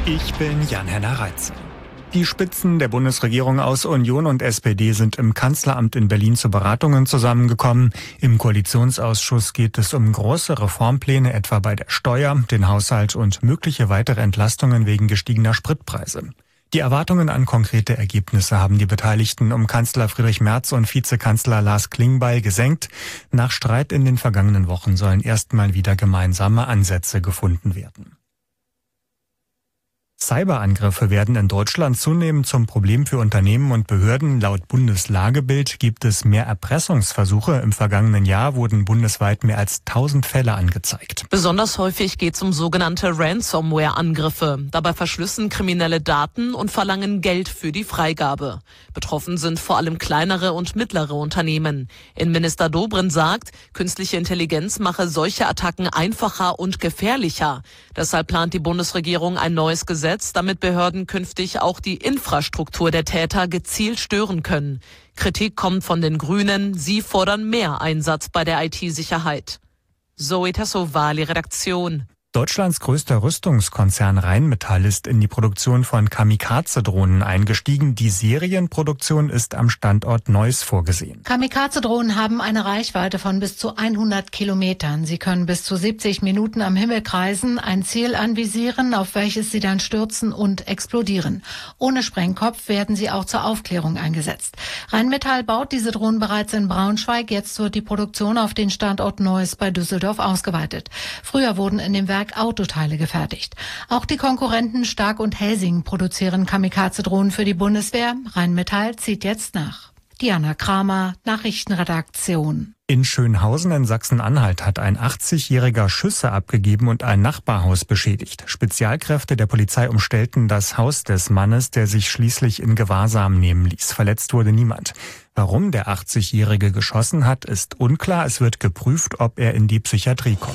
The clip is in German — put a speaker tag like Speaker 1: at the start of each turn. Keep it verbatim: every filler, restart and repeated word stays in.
Speaker 1: Ich bin Jan-Henner Reitze. Die Spitzen der Bundesregierung aus Union und S P D sind im Kanzleramt in Berlin zu Beratungen zusammengekommen. Im Koalitionsausschuss geht es um große Reformpläne, etwa bei der Steuer, den Haushalt und mögliche weitere Entlastungen wegen gestiegener Spritpreise. Die Erwartungen an konkrete Ergebnisse haben die Beteiligten um Kanzler Friedrich Merz und Vizekanzler Lars Klingbeil gesenkt. Nach Streit in den vergangenen Wochen sollen erstmal wieder gemeinsame Ansätze gefunden werden. Cyberangriffe werden in Deutschland zunehmend zum Problem für Unternehmen und Behörden. Laut Bundeslagebild gibt es mehr Erpressungsversuche. Im vergangenen Jahr wurden bundesweit mehr als tausend Fälle angezeigt.
Speaker 2: Besonders häufig geht es um sogenannte Ransomware-Angriffe. Dabei verschlüsseln Kriminelle Daten und verlangen Geld für die Freigabe. Betroffen sind vor allem kleinere und mittlere Unternehmen. Innenminister Dobrindt sagt, künstliche Intelligenz mache solche Attacken einfacher und gefährlicher. Deshalb plant die Bundesregierung ein neues Gesetz, damit Behörden künftig auch die Infrastruktur der Täter gezielt stören können. Kritik kommt von den Grünen. Sie fordern mehr Einsatz bei der I T-Sicherheit. Zoe Tassovali, Redaktion.
Speaker 1: Deutschlands größter Rüstungskonzern Rheinmetall ist in die Produktion von Kamikaze-Drohnen eingestiegen. Die Serienproduktion ist am Standort Neuss vorgesehen.
Speaker 3: Kamikaze-Drohnen haben eine Reichweite von bis zu hundert Kilometern. Sie können bis zu siebzig Minuten am Himmel kreisen, ein Ziel anvisieren, auf welches sie dann stürzen und explodieren. Ohne Sprengkopf werden sie auch zur Aufklärung eingesetzt. Rheinmetall baut diese Drohnen bereits in Braunschweig. Jetzt wird die Produktion auf den Standort Neuss bei Düsseldorf ausgeweitet. Früher wurden in dem Werk Autoteile gefertigt. Auch die Konkurrenten Stark und Helsing produzieren Kamikaze-Drohnen für die Bundeswehr. Rheinmetall zieht jetzt nach. Diana Kramer, Nachrichtenredaktion.
Speaker 1: In Schönhausen in Sachsen-Anhalt hat ein achtzigjähriger Schüsse abgegeben und ein Nachbarhaus beschädigt. Spezialkräfte der Polizei umstellten das Haus des Mannes, der sich schließlich in Gewahrsam nehmen ließ. Verletzt wurde niemand. Warum der achtzigjährige geschossen hat, ist unklar. Es wird geprüft, ob er in die Psychiatrie kommt.